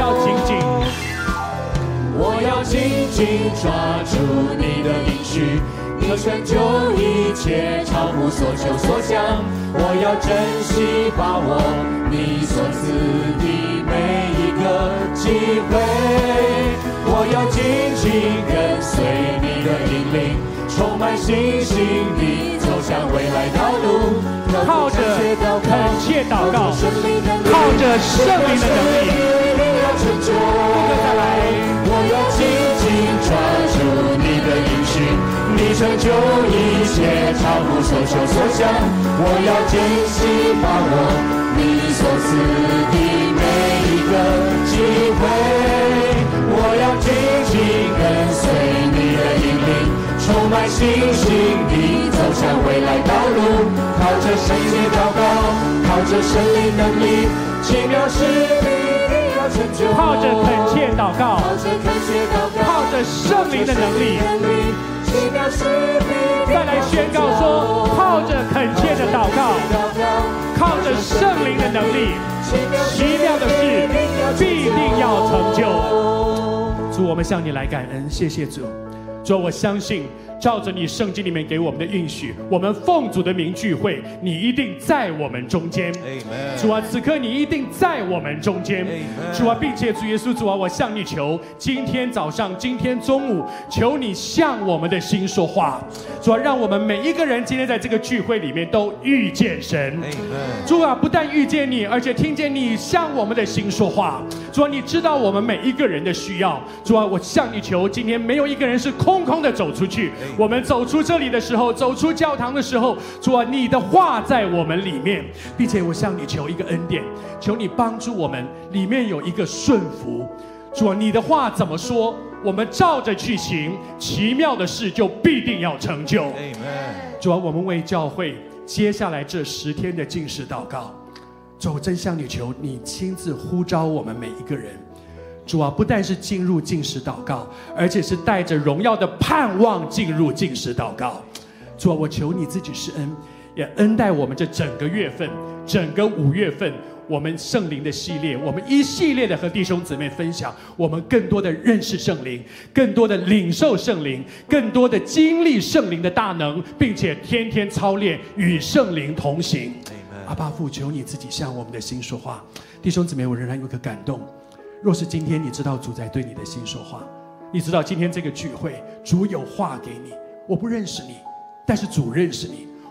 要紧紧抓住你的应许，你成就一切超乎所求所想。我要珍惜把握你所赐的每一个机会，我要紧紧跟随你的引领，充满信心地走向未来道路。 靠着恳切祷告，靠着圣灵的能力，再来， 我要紧紧抓住你的应许，你成就一切超乎所求所想。我要珍惜把握你所赐的每一个机会，我要紧紧跟随你的引领，充满信心地走向未来道路。靠着圣洁祷告，靠着圣灵能力，奇妙事必定要成就。 靠着恳切祷告， 靠着圣灵的能力， 奇妙事必定再来宣告说，靠着恳切的祷告，靠着圣灵的能力，奇妙的事必定要成就。主，我们向你来感恩，谢谢主。主，我相信照着你圣经里面给我们的应许，我们奉主的名聚会，你一定在我们中间。主啊，此刻你一定在我们中间。主啊，并且主耶稣，主啊，我向你求，今天早上，今天中午，求你向我们的心说话。主啊，让我们每一个人今天在这个聚会里面都遇见神。主啊，不但遇见你，而且听见你向我们的心说话。主啊，你知道我们每一个人的需要。主啊，我向你求，今天没有一个人是空空的走出去。我们走出这里的时候，走出教堂的时候，主啊，你的话在我们里面，并且我向你求一个恩典，求你帮助我们，里面有一个顺服。主啊，你的话怎么说，我们照着去行，奇妙的事就必定要成就。主啊，我们为教会接下来这10天的禁食祷告，主，我真向你求，你亲自呼召我们每一个人。主啊，不但是进入禁食祷告，而且是带着荣耀的盼望进入禁食祷告。主啊，我求你自己施恩，也恩待我们这整个月份，整个5月份，我们圣灵的系列，我们一系列的和弟兄姊妹分享，我们更多的认识圣灵，更多的领受圣灵，更多的经历圣灵的大能，并且天天操练与圣灵同行。阿爸父，求你自己向我们的心说话。弟兄姊妹，我仍然有个感动，若是今天你知道主在对你的心说话，你知道今天这个聚会主有话给你，我不认识你，但是主认识你，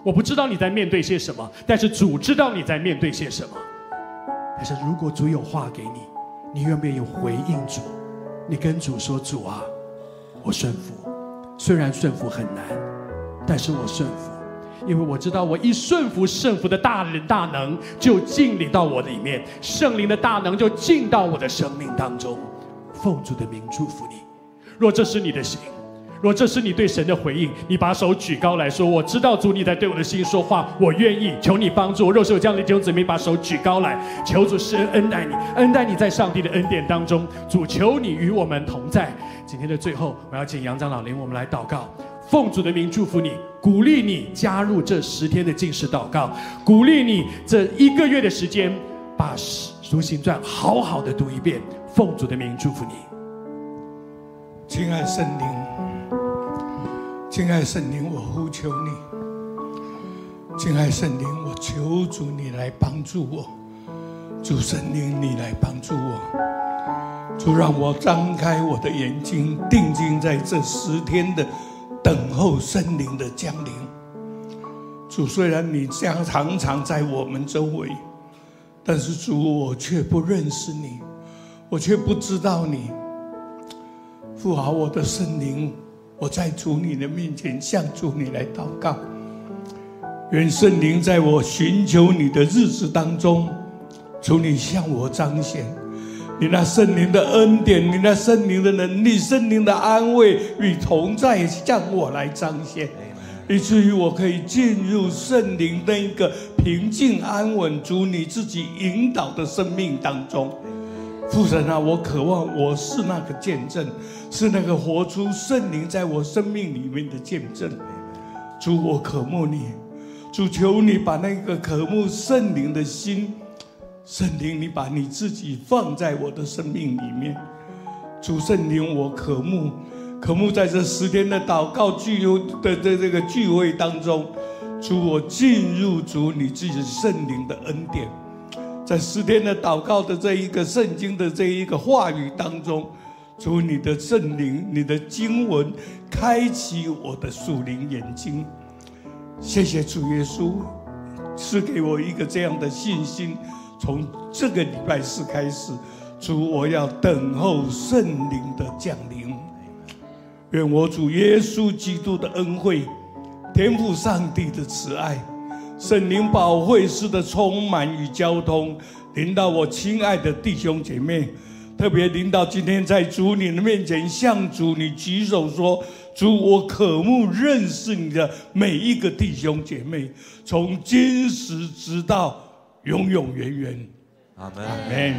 我不知道你在面对些什么，但是主知道你在面对些什么。但是如果主有话给你，你愿不愿意回应主？你跟主说：主啊，我顺服，虽然顺服很难，但是我顺服，因为我知道我一顺服，圣父的大能就进临到我里面，圣灵的大能就进到我的生命当中。奉主的名祝福你。若这是你的心，若这是你对神的回应，你把手举高来说：我知道主你在对我的心说话，我愿意，求你帮助我。若是有这样的弟兄姊妹，把手举高来，求主施恩待你，恩待你在上帝的恩典当中。主求你与我们同在。今天的最后，我要请杨长老领我们来祷告，奉主的名祝福你，鼓励你加入这10天的禁食祷告，鼓励你这1个月的时间把书信传好好的读一遍。奉主的名祝福你。 亲爱圣灵，亲爱圣灵，我呼求你。亲爱圣灵，我求主你来帮助我。主圣灵，你来帮助我。主让我张开我的眼睛，定睛在这10天的等候圣灵的降临。主，虽然你常常在我们周围，但是主，我却不认识你，我却不知道你。父啊，我的圣灵，我在主你的面前向主你来祷告。愿圣灵在我寻求你的日子当中，主你向我彰显你那圣灵的恩典，你那圣灵的能力，圣灵的安慰与同在向我来彰显，以至于我可以进入圣灵那一个平静安稳主你自己引导的生命当中。父神啊，我渴望我是那个见证，是那个活出圣灵在我生命里面的见证。主，我渴慕你。主，求你把那个渴慕圣灵的心，圣灵，你把你自己放在我的生命里面。主圣灵，我渴慕在这10天的祷告聚的这个聚会当中，主，我进入主你自己圣灵的恩典。在10天的祷告的这一个圣经的这一个话语当中，主你的圣灵，你的经文开启我的属灵眼睛。谢谢主耶稣赐给我一个这样的信心。从这个礼拜4开始，主，我要等候圣灵的降临。愿我主耶稣基督的恩惠，天父上帝的慈爱，圣灵保惠师的充满与交通，临到我亲爱的弟兄姐妹，特别临到今天在主你的面前向主你举手说：主，我渴慕认识你的每一个弟兄姐妹，从今时直到永永远远。 阿们。 阿们。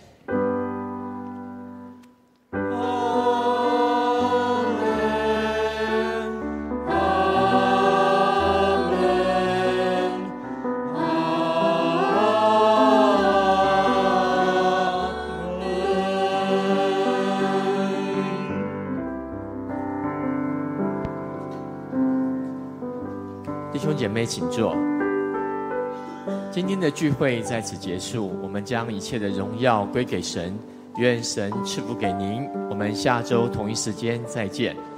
弟兄姐妹请坐。今天的聚会在此结束，我们将一切的荣耀归给神，愿神赐福给您。我们下周同一时间再见。